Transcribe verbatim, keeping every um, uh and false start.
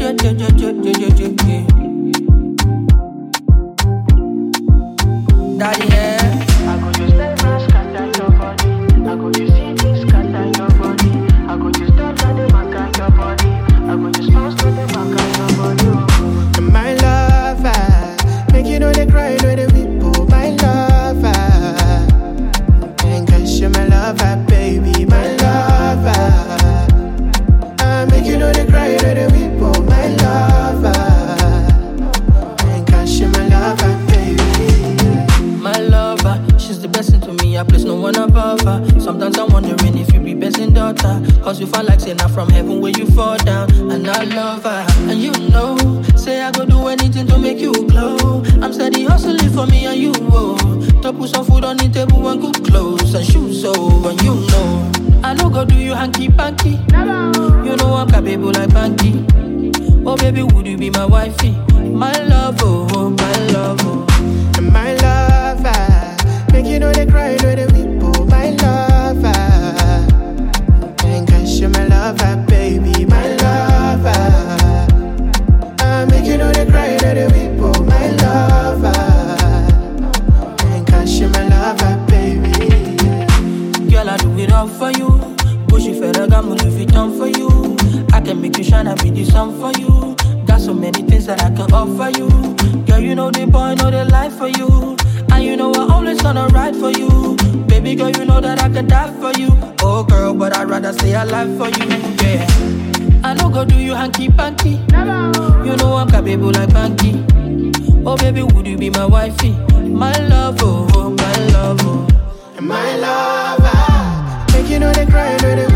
Daddy, yeah. I go just let my scatter your body. I go just see this scatter your body. I go just touch on the back of your body. I go just bounce to the back of your body. And my lover, make you know they cry, know they weep, oh my lover. And cause you're my lover, baby, my lover. I make you know they cry, know they weep, oh my lover. And cause you're my lover, My lover, she's the best thing to me. I place no one above her. Sometimes I'm wondering if you be best in daughter. Cause you fall like say not from heaven where you fall down. And I love her, and you know, say I go do anything to make you glow. I'm steady hustling for me and you, oh. To put some food on the table and good clothes and shoes, oh. And you know, I know go do you hanky panky. You know I'm capable like Banky. Oh baby, would you be my wifey? My love, oh, my love, oh. and my lover, make you know they cry, know they weep, oh my lover. And cause you're my lover, baby, my lover. I make you know they cry, know they weep, oh my lover. And cause you're my lover, baby. Girl, I do it all for you. Push it further, I'm gonna leave it on for you. I can make you shine, I be the sun for you. Got so many things that I can offer you. Girl, you know the boy, know the life for you. And you know I always gonna ride for you. Baby girl, you know that I could die for you. Oh girl, but I'd rather stay alive for you, yeah. I know go do you hanky panky. You know I'm capable like Banky. Oh baby, would you be my wifey? My love, oh, my love, oh. And my lover, make you know they cry, know they